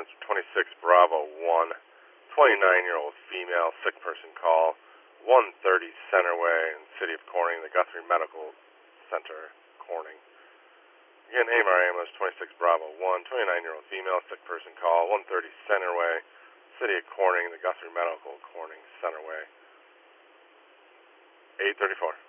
ambulance, 26 Bravo 1, 29-year-old female, sick person call, 130 Centerway in City of Corning, the Guthrie Medical Center, Corning. Again, AMR ambulance, 26 Bravo 1, 29-year-old female, sick person call, 130 Centerway, City of Corning, the Guthrie Medical, Corning, Centerway. 834.